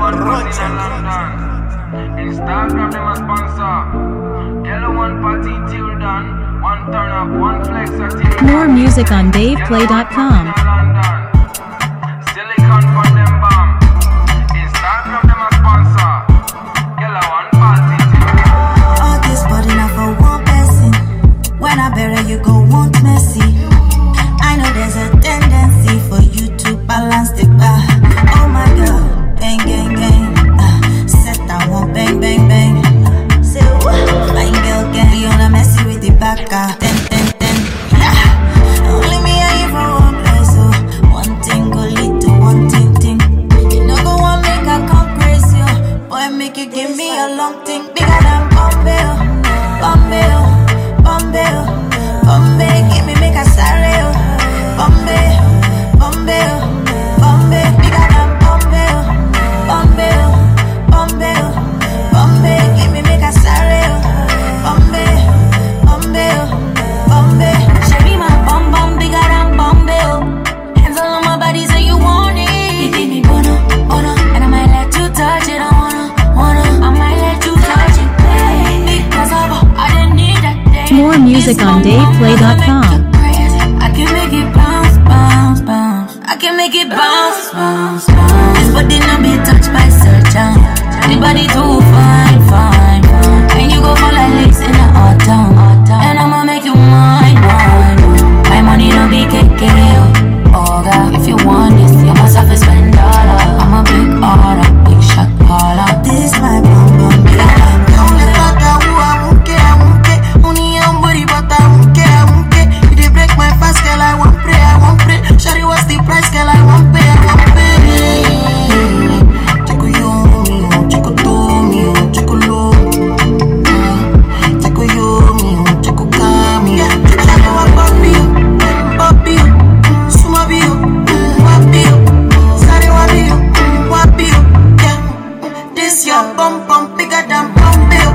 Instagram them a sponsor. Yellow one party till done. One turn up, one flex till More music on DavePlay.com. Silicon from them bomb. Instagram them a sponsor. Yellow one party till done. All this body now for one person. When I bury you go want messy. I know there's a tendency for you to balance the bar. Oh my God, gang gang gang. Set that one bang bang bang. Say what? Fine girl gang. You wanna messy with the back ten. Only me and you for one place. So one thing go lead to one thing. You know go one make I come crazy. Boy make you give me a long thing. Bigger than Bombay. Give me make a sorry. Bombay, bigger than Bombay, give me make a sorry, Bombay, Sherry my bum bigger than Bombay, hands all on my body so you want it, you give me bono, and I might let you touch it, I might let you touch it, baby, cause I didn't need that day. More music on DavePlay.com. I can make it bounce. I can make it bounce. This body not be touched by surgeon. The body too fine. And you go for like legs in the autumn. And I'ma make you mine. My money no be KK. Oh God, if you want this, you must have to spend dollar. I'm a big order, big shot caller. This my bum. Shawty, what's the price, girl? I won't pay. Chico yo, chico to, chico low. Chico yo, chico kami. Chico papi, sumabio, wapio, sare wapio. Yeah, this your bum bigger than Bombay.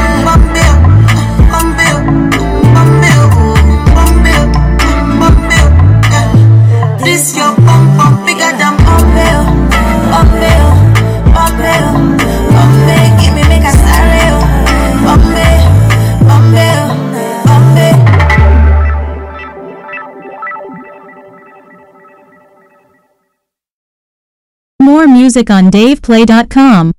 This your bum bigger than Bombay. Give me make a sorry. Bombay. More music on DavePlay.com.